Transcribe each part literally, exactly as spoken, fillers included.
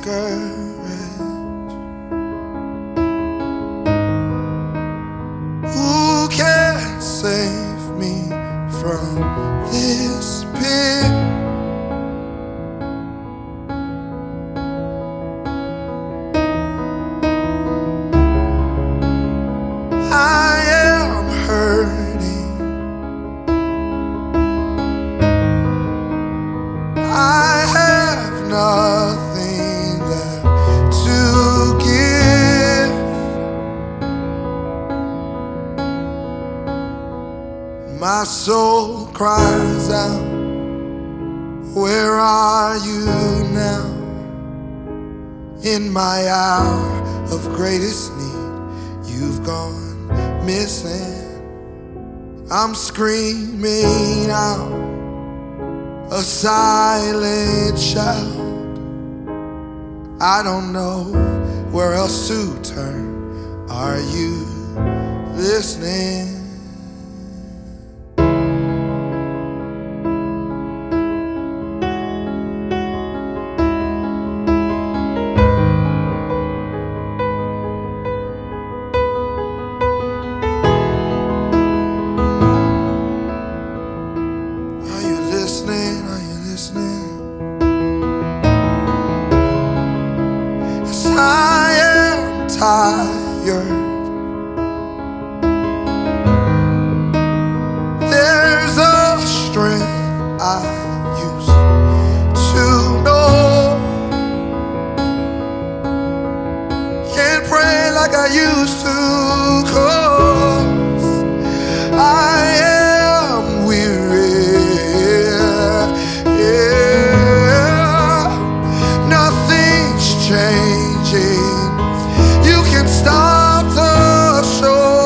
discouraged? Who can save me from this pit? I am hurting. I have nothing left to give. My soul cries out, where are you now? In my hour of greatest need, you've gone missing. I'm screaming out a silent shout. I don't know where else to turn. Are you listening? I am tired. There's a strength I used to know. Can't pray like I used to, 'cause I am weary. Yeah, nothing's changed. You can stop the show.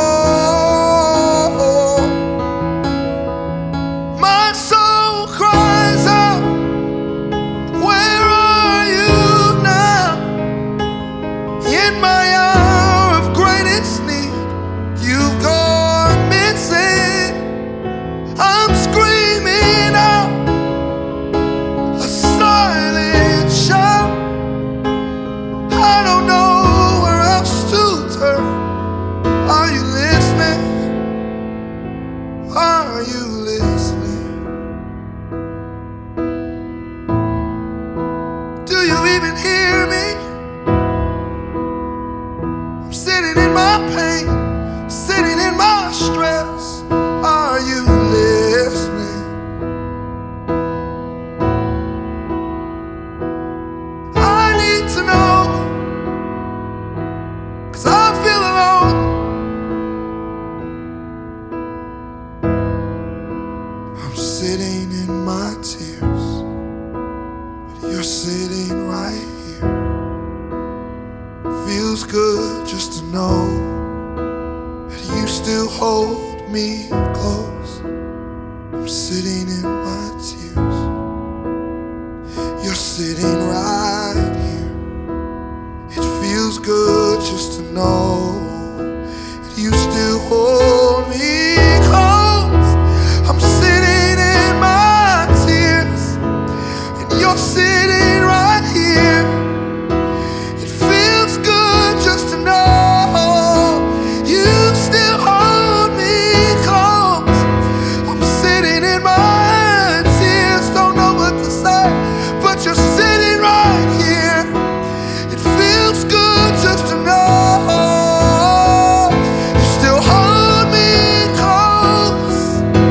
My soul cries out, where are you now? In my hour of greatest need, you've gone missing. I'm screaming out a silent shout. I don't know where else to turn. Are you listening? Are you listening? Do you even hear me? I'm sitting in my pain, sitting in my stress. Are you listening? I need to know, 'cause I feel alone. I'm sitting in my tears, but you're sitting right here. Feels good just to know that you still hold me close. I'm sitting in my tears. You're sitting right here. It feels good just to know that you still hold me close. I'm sitting in my tears, and you're sitting right here. It feels good just to know you still hold me close. I'm sitting in my tears, don't know what to say, but you're sitting right here. It feels good just to know you still hold me close.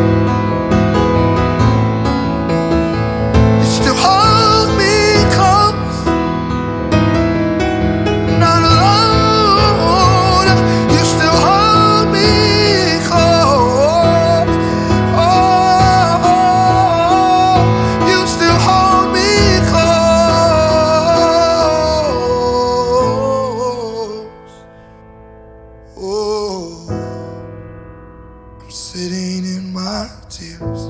You still hold me close. Not alone. You still hold me close. Oh, you still hold me close. Oh, I'm sitting in my tears.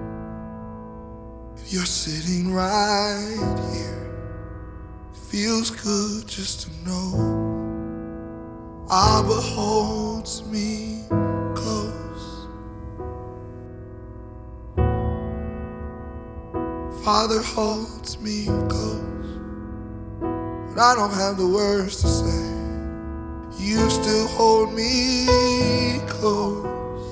You're sitting right here. Feels good just to know Abba holds me close. Father holds me close. but I don't have the words to say. You still hold me close.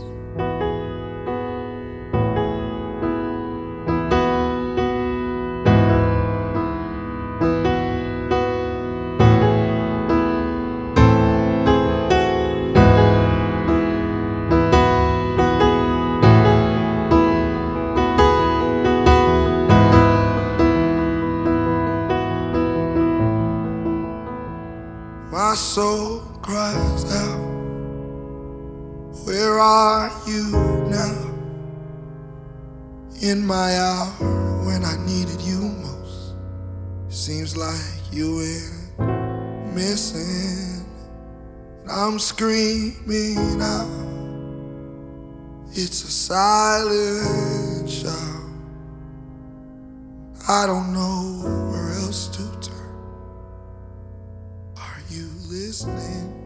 My soul cries out, where are you now? In my hour when I needed you most, seems like you went missing. I'm screaming out, it's a silent shout. I don't know where else to turn. Are you listening?